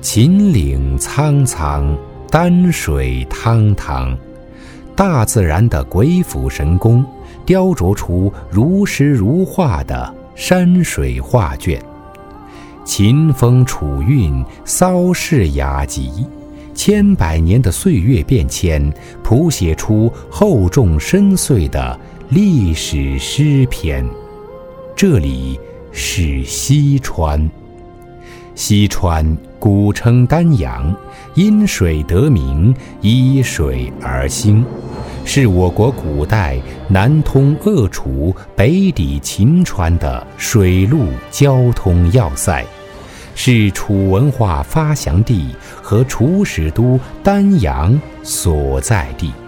秦岭苍苍，丹水汤汤，大自然的鬼斧神工，雕琢出如诗如画的山水画卷。秦风楚韵，骚世雅集，千百年的岁月变迁，谱写出厚重深邃的历史诗篇。这里是西川。西川古称丹阳，因水得名，依水而兴，是我国古代南通鄂楚、北抵秦川的水陆交通要塞，是楚文化发祥地和楚始都丹阳所在地。